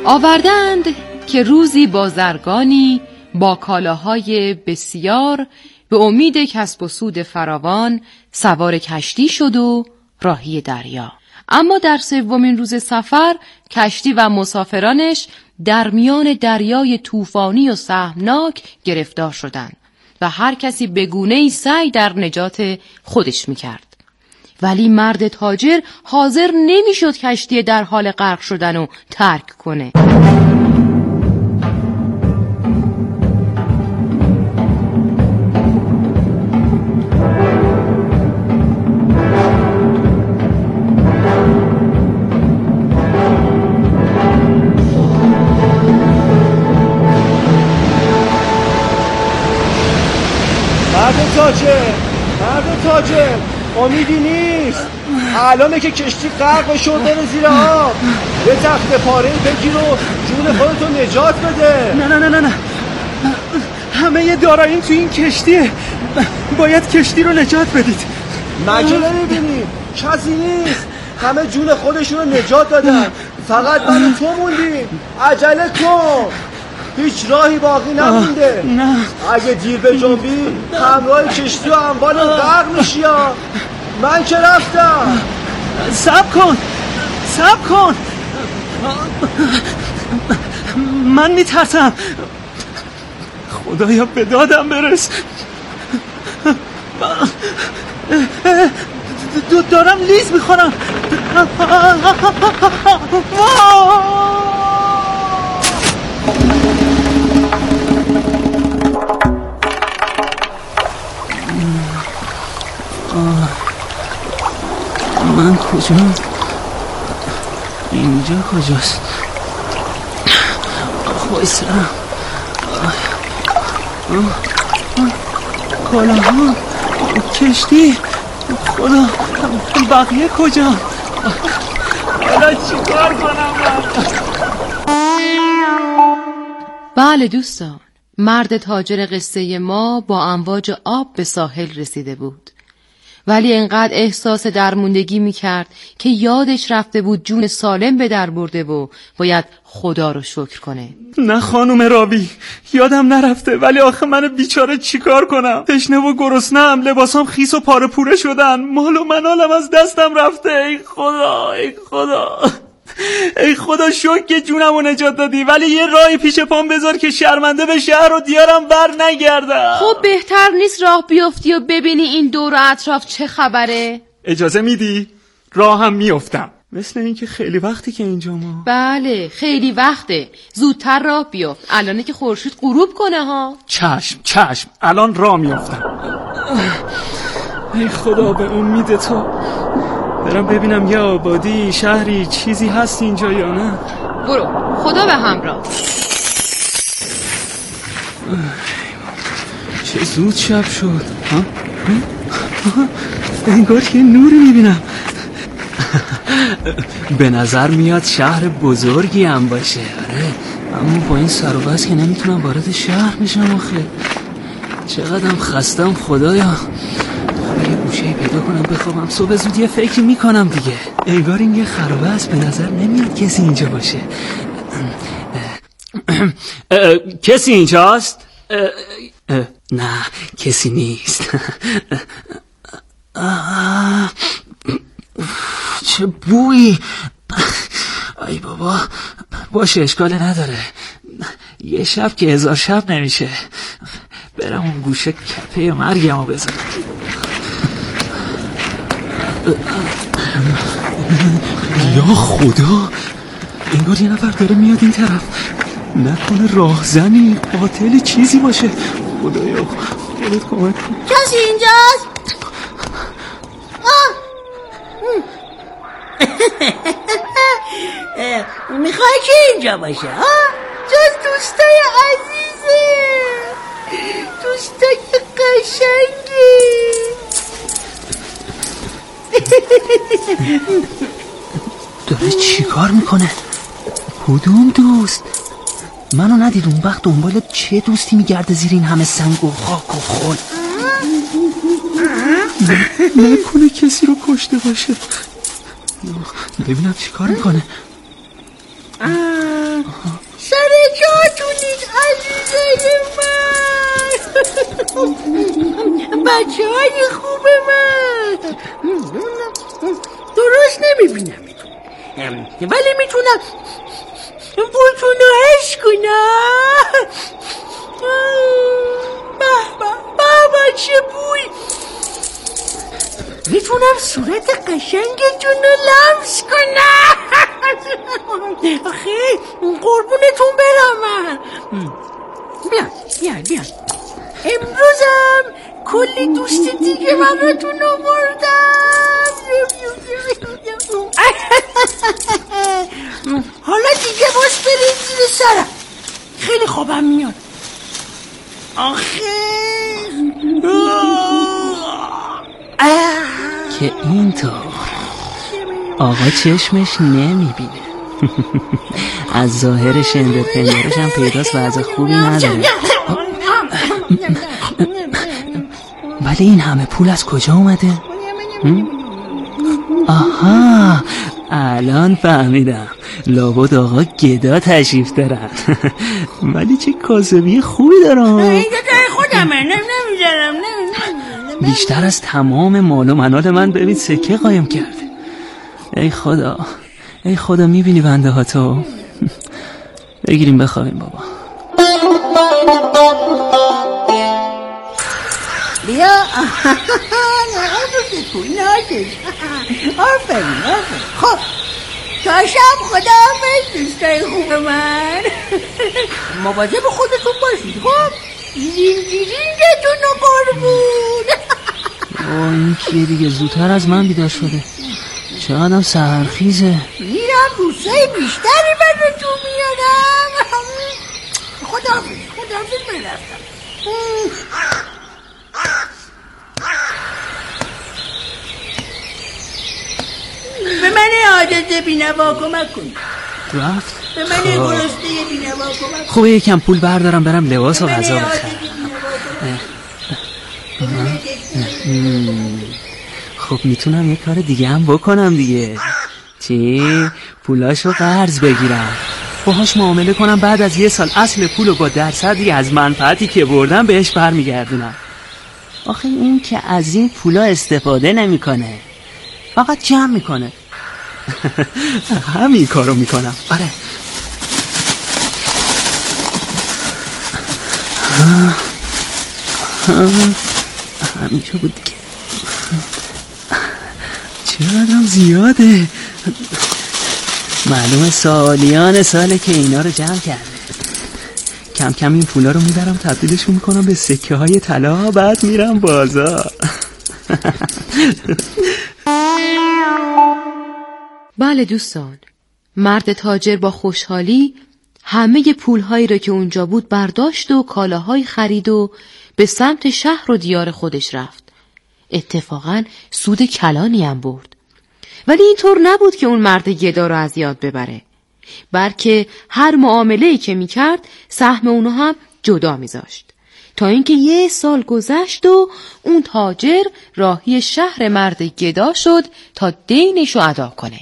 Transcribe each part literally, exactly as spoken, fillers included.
آوردند که روزی بازرگانی با کالاهای بسیار به امید کسب و سود فراوان سوار کشتی شد و راهی دریا. اما در سومین روز سفر کشتی و مسافرانش در میان دریای طوفانی و سهمناک گرفتار شدند و هر کسی به گونه‌ای سعی در نجات خودش میکرد. ولی مرد تاجر حاضر نمیشد کشتی در حال غرق شدن و ترک کنه. مرد تاجر، مرد تاجر، امیدی نیست. الانه که کشتی غرق شد بره زیر آب. یه تخته پاره بگیر و جون خودتو نجات بده. نه نه نه نه نه همه یه داراییم تو این کشتیه. باید کشتی رو نجات بدید. مگه نمیبینی کسی نیست؟ همه جون خودشون رو نجات دادن، فقط من و تو موندیم. عجله کن، هیچ راهی باقی نمونده. نه اگه دیر به جنبی همراه کشتی و اموال غرق میشی. من که رفتم. صبر کن صبر کن، من میترسم. خدایا به دادم برس. دارم لیز میخورم. من کجا؟ اینجا کجاست؟ خواهیسترم. کالاها، کشتی، خدا، بقیه کجا؟ حالا چی کار کنم من؟ بله دوستان، مرد تاجر قصه ما با امواج آب به ساحل رسیده بود، ولی انقدر احساس درموندگی میکرد که یادش رفته بود جون سالم به در برده و باید خدا رو شکر کنه. نه خانم راوی، یادم نرفته، ولی آخه من بیچاره چیکار کنم؟ تشنه و گرسنه‌ام، لباسام خیس و پاره پوره شدن، مال و منالم از دستم رفته. ای خدا ای خدا ای خدا، شکر که جونمو نجات دادی، ولی یه راهی پیش پام بذار که شرمنده به شهر و دیارم بر نگردم. خب بهتر نیست راه بیفتی و ببینی این دور و اطراف چه خبره؟ اجازه میدی؟ راه هم میافتم. مثل این که خیلی وقتی که اینجا ما. بله خیلی وقته، زودتر راه بیفت، الانه که خورشید غروب کنه ها. چشم چشم، الان راه میافتم. ای خدا به امید تو. برم ببینم یه آبادی، شهری، چیزی هست اینجا یا نه. برو، خدا به همراه. چه زود شب شد. ها؟ انگار که نوری میبینم. به نظر میاد شهر بزرگی هم باشه. آره، اما با این سر و بس که نمیتونم وارد شهر بشم. آخه چقدرم خستم خدایا. یه گوشه‌ای پیدا کنم بخوابم، صبح زود یه فکری میکنم دیگه. انگار این یه خرابه است، به نظر نمیاد کسی اینجا باشه. کسی اینجاست؟ نه کسی نیست. چه بویی. ای بابا، باشه اشکال نداره، یه شب که هزار شب نمیشه. برم اون گوشه کپه مرگمو بزنم. یا خدا، انگار یه نفر داره میاد این طرف. نکنه راهزنی، قاتل چیزی باشه. خدایا خودت کمک کن. کسی اینجاست؟ میخوای کی اینجا باشه؟ جز دوستای عزیزه، دوستای قشنگی. داره چی کار میکنه؟ کدوم دوست؟ منو ندید اون وقت دنبال چه دوستی میگرده زیر این همه سنگ و خاک و خل؟ نکنه کسی رو کشته باشه. ببینم چی کار میکنه. سر جاتونید عزیزای من. بچه های خوب من. درست نمیبینم ولی میتونم بوتون رو حس کنم. بابا بابا چه بوی. میتونم صورت قشنگتون رو لمس کنم. آخه قربونتون برم من. بیان بیان بیان امروزم کلی دوست دیگه براتون آوردم. حالا دیگه باش برید زیر سرم. خیلی خوابم میاد. آخه که اینطور آقا چشمش نمیبینه. از ظاهر شندر پندرش هم پیداست وضع خوبی نداره. ولی این همه پول از کجا اومده؟ آها الان فهمیدم. لابد آقا گدا تشریف دارن. ولی چه کاسبی خوبی دارن. این جای خودمه نمیذارم. بیشتر از تمام مال و منال من ببین سکه قایم کرده. ای خدا ای خدا میبینی بنده ها تو. بگیریم بخوابیم بابا. بیا آفرین آفرین. خب تا شب خدا حافظ دوستای خوب من. مواظب خودتون باشید. خب زنجیرینگتون رو قربون. اوه این کیه دیگه زودتر از من بیدار شده. چقدرم سحرخیزه. میرم روزای بیشتری براتون میارم. خدا حافظ خدا حافظ من رفتم. به من عادت بینوا کمک کن. رفت؟ به من گرسنه بینوا کمک کن. خوبه یکم پول بردارم برم لباس و غذا بخرم. خب میتونم یه کار دیگه هم بکنم دیگه. چی؟ پولاشو قرض بگیرم باهاش معامله کنم، بعد از یه سال اصل پولو با درصدی از منفعتی که بردم بهش برمیگردونم. آخه این که از این پولا استفاده نمیکنه، فقط جمع میکنه. همین کارو میکنم. آره همینجا بود دیگه. چقدرم زیاده. معلومه سالیان ساله که اینا رو جمع کرده. کم کم این پولا رو میبرم تبدیلشون میکنم به سکه های طلا، بعد میرم بازار. بله دوستان، مرد تاجر با خوشحالی همه پولهایی را که اونجا بود برداشت و کالاهای خرید و به سمت شهر و دیار خودش رفت. اتفاقاً سود کلانی هم برد. ولی اینطور نبود که اون مرد گدا را از یاد ببره، بلکه هر معامله‌ای که میکرد سهم اونو هم جدا میذاشت، تا اینکه یه سال گذشت و اون تاجر راهی شهر مرد گدا شد تا دینشو ادا کنه.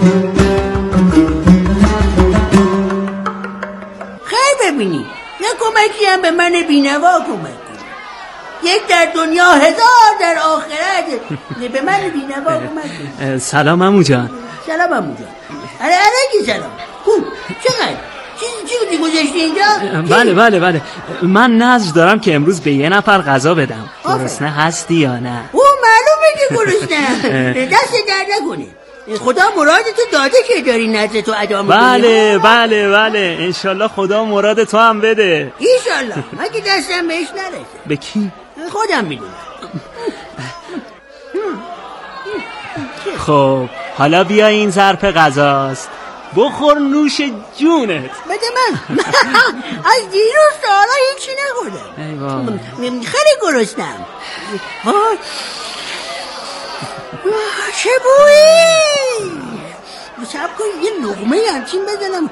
خیلی ببینی یه کمکی هم به من بینوا کمک کن. یک در دنیا هزار در آخرت. به من بینوا کمک کن. سلام عمو جان. سلام عمو جان. آره آره سلام. خوب چقدر چی چی بودی گذاشتی اینجا؟ بله بله بله من نذر دارم که امروز به یه نفر غذا بدم. گرسنه هستی یا نه؟ او معلومه که گرسنه. دست در نکنه. خدا مرادتو داده که داری نذرتو ادا میکنی. بله بله بله انشالله خدا مراد تو هم بده. انشالله. مگه دستم بهش نرسه. به کی؟ خودم میدونم. خب حالا بیا این ظرف غذاست، بخور نوش جونت. بده من. از دیروز تا حالا هیچی نخوردم. خیلی گرسنم. وای چه بویی. سب کن یه لقمه همچین بزنم.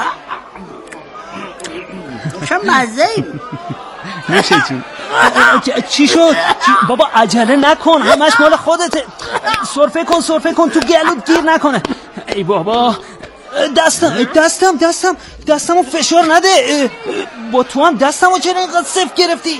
چه مزه. نوشه جون. چی شد؟ بابا عجله نکن، همش مال خودته. سرفه کن سرفه کن تو گلوت گیر نکنه. ای بابا دستم دستم دستم دستمو فشار نده. با تو هم دستمو چرا اینقدر سفت گرفتی؟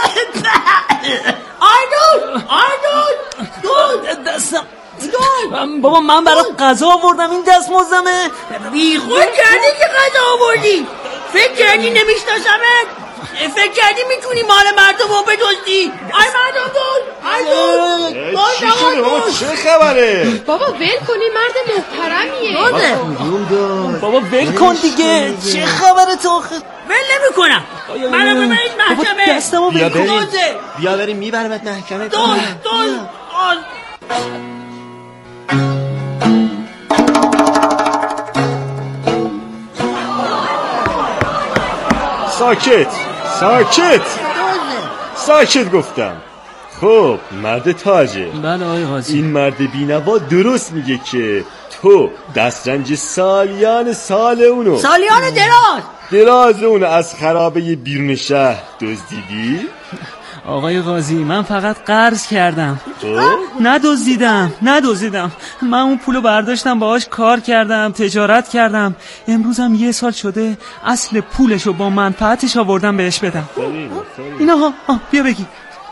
آردون آردون دون دستم دون بابا من برای غذا آوردم، این دست مزدمه. بی خود کردی که غذا آوردی؟ فکر کردی نمیشناسمت؟ فکر کردی میتونی مال مردم رو بدزدی؟ آی مردم دون آی دون چی شده بابا؟ چه خبره؟ بابا ول کنی، مرد محترمیه. دوزه بابا ول کن دیگه، چه خبره تو آخه؟ ول نمی کنم. منو ببرید محکمه. بابا دستمو بیا ول کن. بریم دوزه بیا بریم میبرمت محکمه. دوز دوز دوز ساکت ساکت ساکت گفتم. خب مرد تاجه، بله آقای قاضی. این مرد بینوا درست میگه که تو دسترنج سالیان سال اونو سالیان دراز دراز اونو از خرابه بیرون شهر دزدیدی؟ آقای قاضی من فقط قرض کردم، تو؟ ندزدیدم ندزدیدم. من اون پولو برداشتم باهاش کار کردم، تجارت کردم. امروزم یه سال شده اصل پولشو با منفعتش آوردم بهش بدم. اینا ها ها بیا بگی.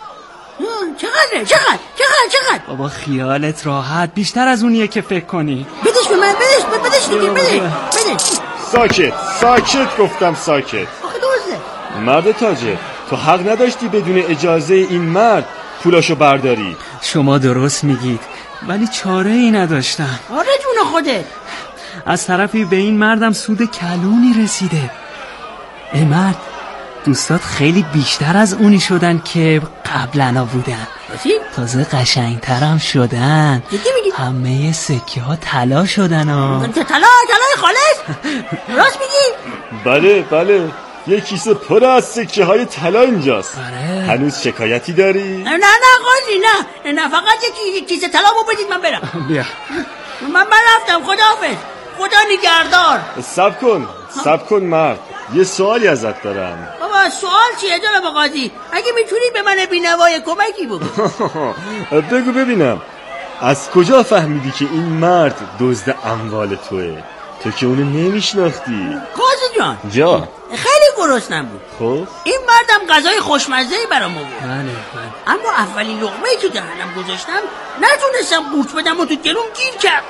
چقدره چقدر چقدر چقدر بابا خیالت راحت، بیشتر از اونیه که فکر کنی. بدش به من بدش بدش دیگه بدش بدش ساکت ساکت گفتم ساکت. آخه دوزه مرد تاجه، تو حق نداشتی بدون اجازه این مرد پولاشو برداری. شما درست میگید ولی چاره ای نداشتم. آره جون خودت. از طرفی به این مردم سود کلونی رسیده. ای مرد، دوستات خیلی بیشتر از اونی شدن که قبلا بودن. راستی؟ تازه قشنگترم شدن. جدی میگی؟ همه سکه ها طلا شدن ها. طلا طلای خالص؟ راست میگی؟ بله بله، یه کیسه پر از سکه های طلا اینجاست. آره. هنوز شکایتی داری؟ نه نه قاضی نه نه فقط یکی کیسه طلامو بدید من برم. بیا من من رفتم. خداحافظ. خدا نگهدار. صبر کن صبر کن مرد، یه سوالی ازت دارم. بابا سوال چیه جناب قاضی؟ اگه میتونی به من بی‌نوای کمکی بکن. بگو ببینم، از کجا فهمیدی که این مرد دزد اموال توه؟ تو که اونو نمیشناختی. قاضی جان جا خیلی گرسنم بود. خب این مردم غذای خوشمزه‌ای برام آورد. بله بله. اما اولین لقمه‌ای که دهنم گذاشتم نتونستم قورت بدم و تو گلوم گیر کرد.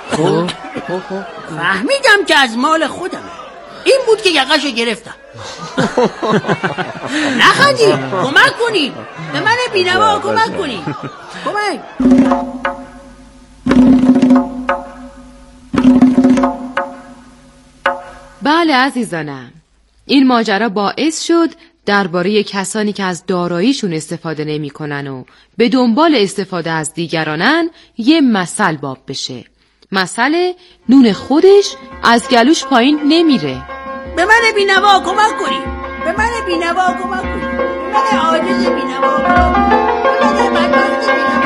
فهمیدم که از مال خودمه. این بود که یقه‌شو گرفتم. نخندید، کمک کنید به من بی‌نوا، کمک کنید. کمک. بله عزیزانم، این ماجرا باعث شد درباره کسانی که از داراییشون استفاده نمی‌کنن و به دنبال استفاده از دیگرانن یه مثل باب بشه. مثل نون خودش از گلوش پایین نمیره. به من بی‌نوا کمک کنید. به من بی‌نوا کمک کنید. به من عاجز بی‌نوا کمک کنید. به من بدبخت بی‌نوا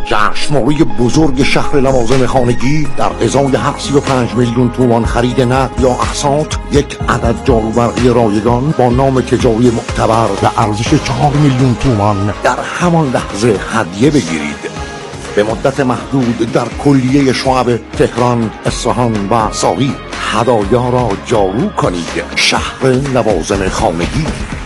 جشنواره بزرگ شهر لوازم خانگی در ازای هر سی و پنج میلیون تومان خرید نقد یا اقساط یک عدد جاروبرقی رایگان با نام تجاری معتبر به ارزش چهار میلیون تومان در همان لحظه هدیه بگیرید. به مدت محدود در کلیه شعب تهران، اصفهان و ساقی هدایا را جارو کنید. شهر لوازم خانگی.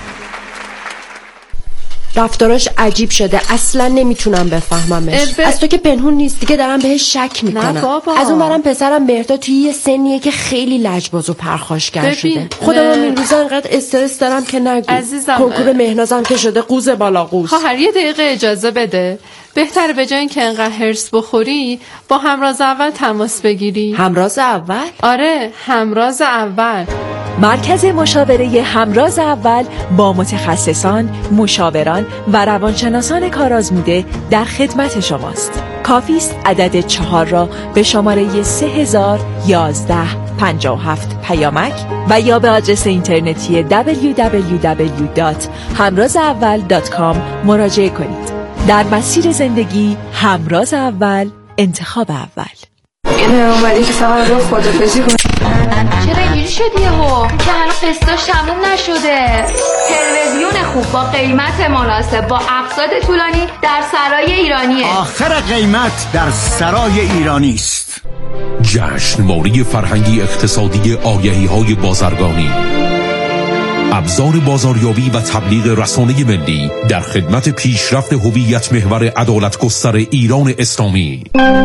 رفتاراش عجیب شده، اصلا نمیتونم بفهممش. ب... از تو که پنهون نیست دیگه دارم بهش شک میکنم. نه بابا. از اون برم پسرم مهرداد توی یه سنیه که خیلی لجباز و پرخاشگر شده. خودم این روزا انقدر استرس دارم که نگو. عزیزم کنکور مهنازم که شده قوز بالا قوز. خواهر یه دقیقه اجازه بده. بهتره به جای اینکه انقدر هرس بخوری با همراز اول تماس بگیری. همراز اول؟ آره، همراز اول. مرکز مشاوره همراز اول با متخصصان، مشاوران و روانشناسان کارآزموده در خدمت شماست. کافی است عدد چهار را به شماره سه هزار یازده پنجاه و هفت پیامک و یا به آدرس اینترنتی دبلیو دبلیو دبلیو دات همراز اول دات کام مراجعه کنید. در مسیر زندگی همراز اول، انتخاب اول. اینه اومدی که فقط رو خدافزی کنی. چرا اینجوری شدی یهو؟ که هنوز قسطاش تموم نشده. تلویزیون خوب با قیمت مناسب با اقساط طولانی در سرای ایرانیه. آخر قیمت در سرای ایرانی است. جشنواره فرهنگی اقتصادی آگهی‌های بازرگانی، ابزار بازاریابی و تبلیغ رسانه ملی در خدمت پیشرفت هویت محور عدالت گستر ایران اسلامی.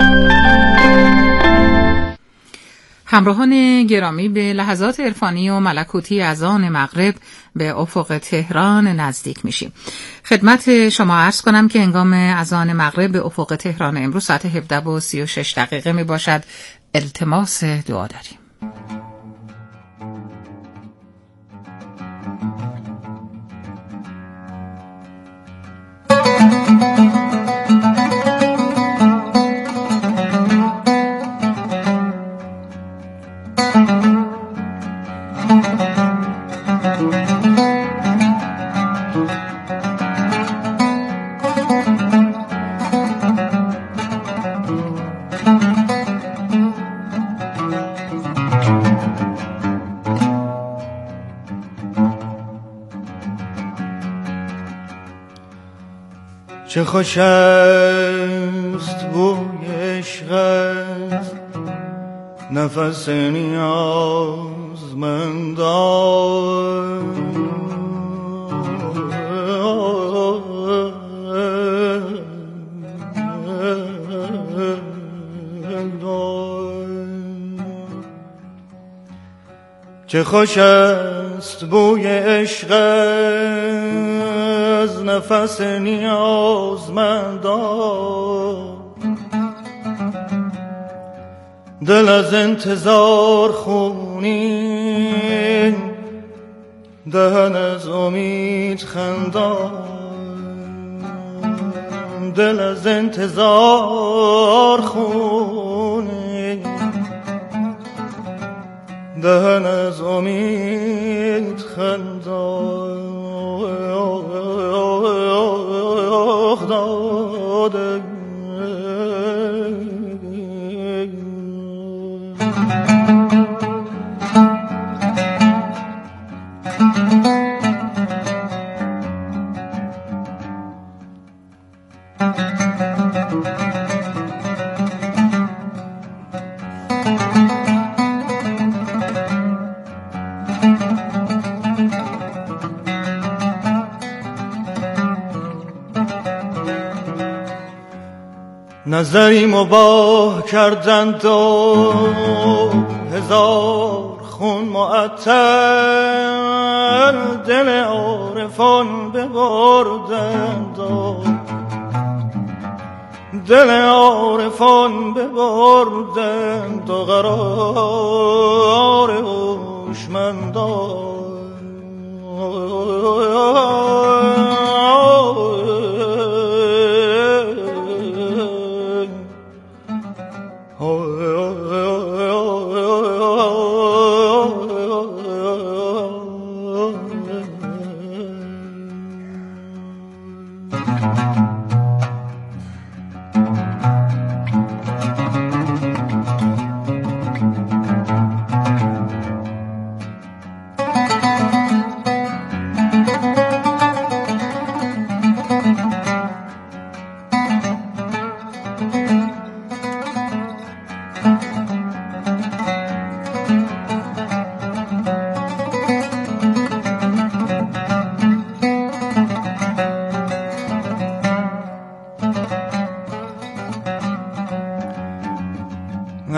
همراهان گرامی، به لحظات عرفانی و ملکوتی اذان مغرب به افق تهران نزدیک میشیم. خدمت شما عرض کنم که هنگام اذان مغرب به افق تهران امروز ساعت هفده و سی و شش دقیقه می باشد. التماس دعا داریم. چه خوش است بوی عشقت، نفس نیازمندان. چه خوش است بوی عشقت، نفس نیازمندان. دل از انتظار خونین، دهن از امید خندان. دل از انتظار خونین، دهن از امید خندان. داده نظری مباه کردند و هزار خون معطر، دل عارفان ببردند و دل عارفان ببردند و قرار هوشمندان.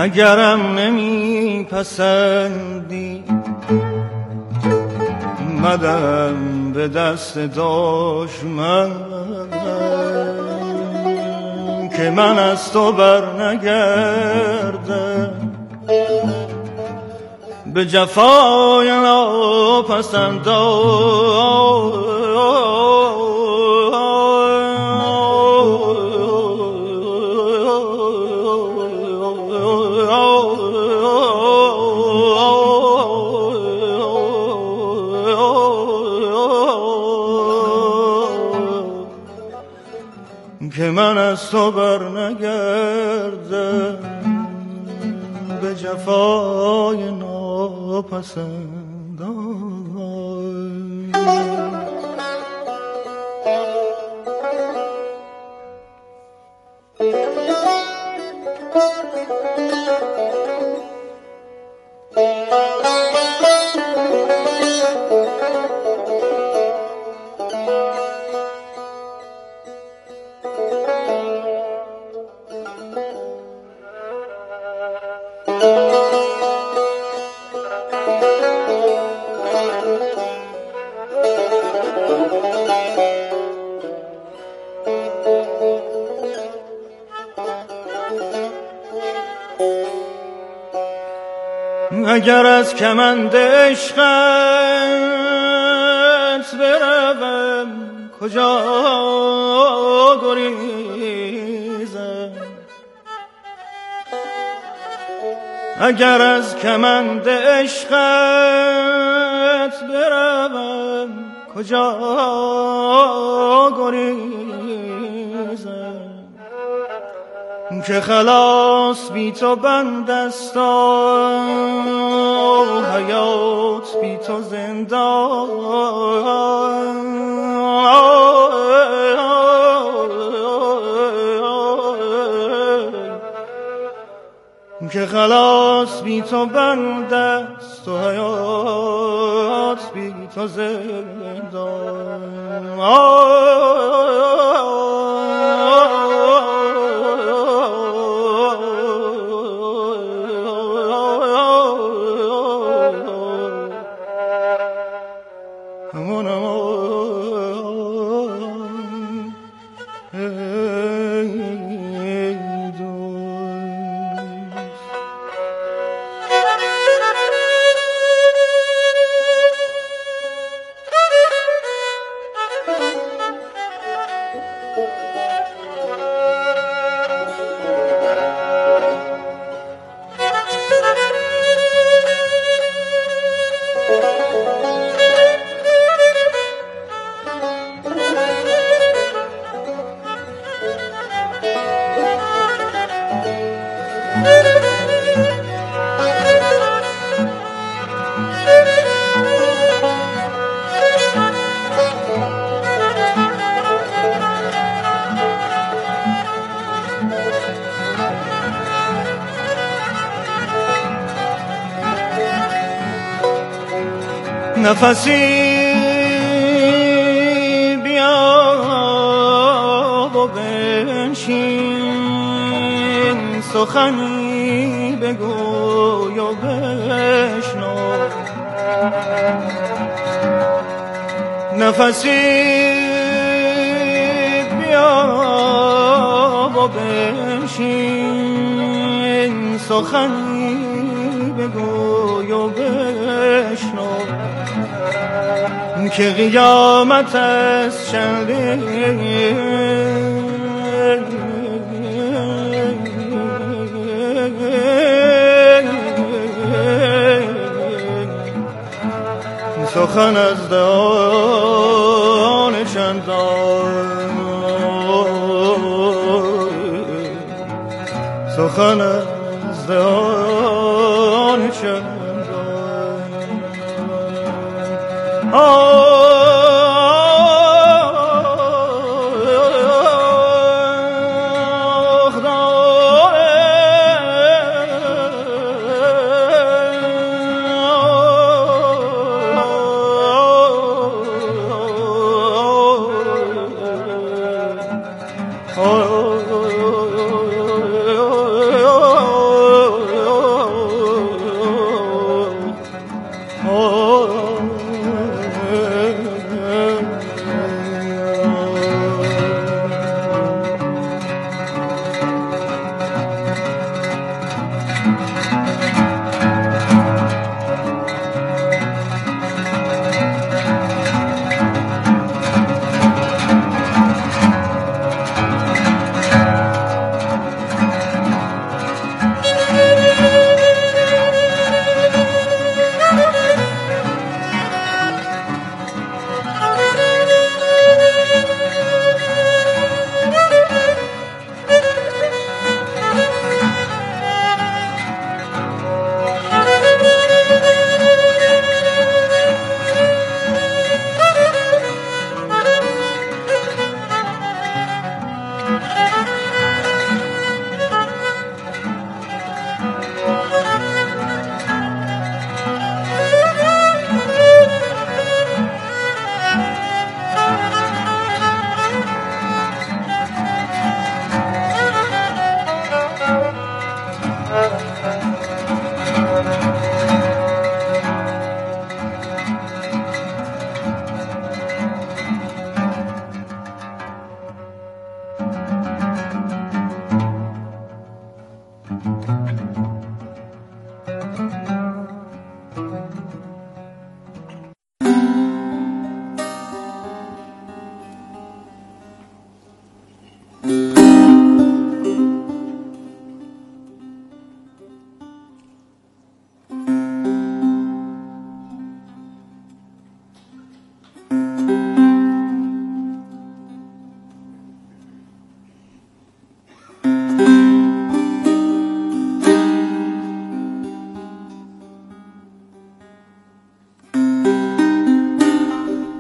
اگرم نمی پسندی مدم به دست دشمن که من از تو بر نگردم به جفای ناپسندان که من از تو بر نگردم به جفای ناپسندان. اگر از کمند عشقت بروم کجا گریزم، اگر از کمند عشقت بروم کجا گریزم، که خلاص بی تو بند است و حیات بی تو زندان، که خلاص بی تو بند است و حیات بی تو زندان. نفسی بیا و بنشین، سخنی بگوی و بشنو، نفسی بیا و بنشین، سخنی بگوی و بشنو، که قیامت است چندین سخن از دهان چندان، سخن از دهان چندان.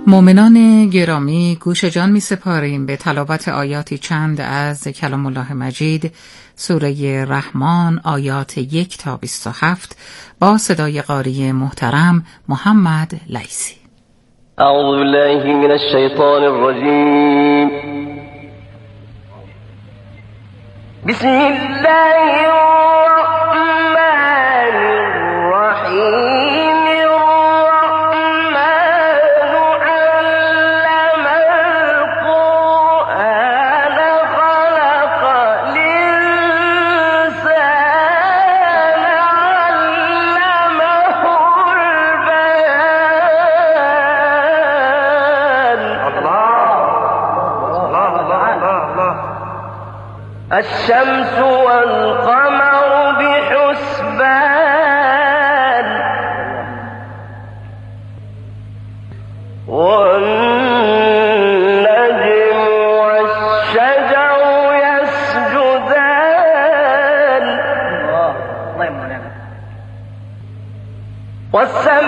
مؤمنان گرامی، گوش جان می سپاریم به تلاوت آیاتی چند از کلام الله مجید، سوره رحمان، آیات یک تا بیست و هفت با صدای قاری محترم محمد لیثی. اعوذ بالله من الشیطان الرجیم. بسم الله الرحمن الرحیم. الشمس والقمر بحسبان والنجم والشجر يسجدان والسماء